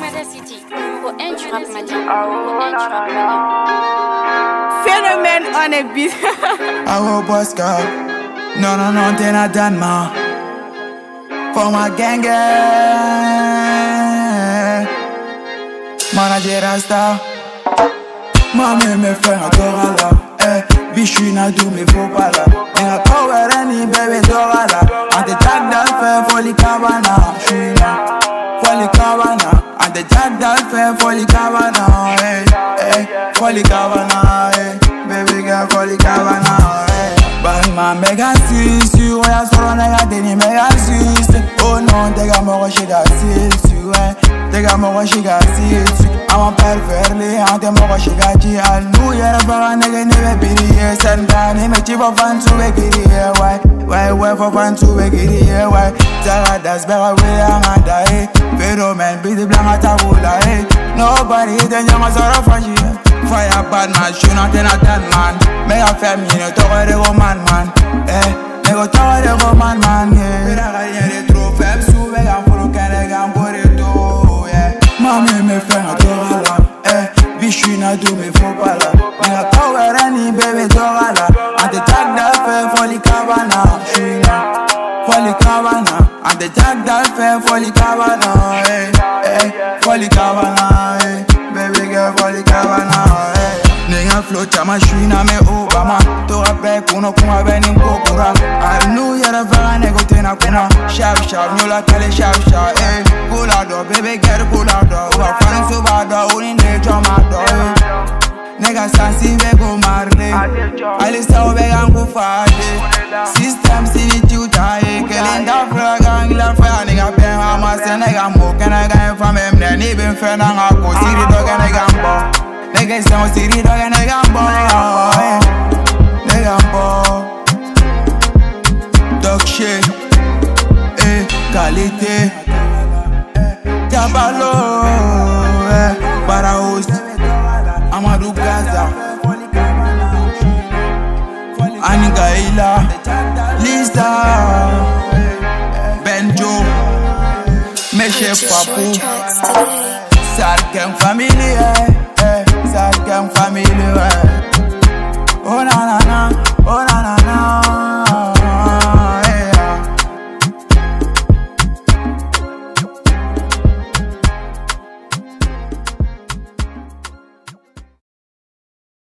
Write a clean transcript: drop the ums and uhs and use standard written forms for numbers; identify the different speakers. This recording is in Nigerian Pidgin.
Speaker 1: City, numéro 1 du rap malien. Numéro 1 du rap malien.
Speaker 2: Phénomène on a beat.
Speaker 3: Awo Bosca, non, t'es not done, ma. For my gang, manager Rasta. Mami me fait un dorala, bichu na dou me faut pas là. Nigga power any baby dorala. And the jack that fait folie cabana, j'suis là. Folie cabana, and the jack that fait folie cabana, folie cabana, baby girl folie cabana, Batman mega sis, oya solo nigga deni mega sis. Oh non, t'es gars mort chez Gassis, t'es gars mort chez Gassis. I'm a perverli, ante mort chez Gachi. Al nous y'a pas nigga neve piriye. Sendani me chiba fan to be kiriye. Why for fan to be kiriye. Why? Tara das bera we amanda Phénomène bidi blanc tabula Nobody then you must have a fire bad man, shoot not in a dead man. Make a family, talk de woman man. Nego talk de woman man. Mira gagner trop faible, souvent un fou qu'elle gagne pour le tout. Mami me fait un dorala, bichu na dou me faut pas là. Nigga power any baby dorala. And the tag that fait folie cabana, j'suis là. Folie cabana, and the tag that fait folie cabana, folie cabana, baby girl folie cabana. Nigga flow chama shwina me Obama. To rappel kuno kuma beni mkokura. Anu yara vara nego tena kuna. Shab nyola kale shab Kula do baby girl kula do. Uwa fani subado uni ne choma do. Nigga sansi vego marle. Alisa ubega nkufade. System sini chutaye. Kelinda fragang la faya nigga ben hamase. Nigga moke nigga infame mne. Ni ben fena nga kusiri doge nigga mbo. Nigga sound city dog and nigga boy, dog shit, qualité, Tabalo, Barahost, Amadou Gaza, Anigaila, Lisa, Benjo, Meshe Papu, Sarkem Family.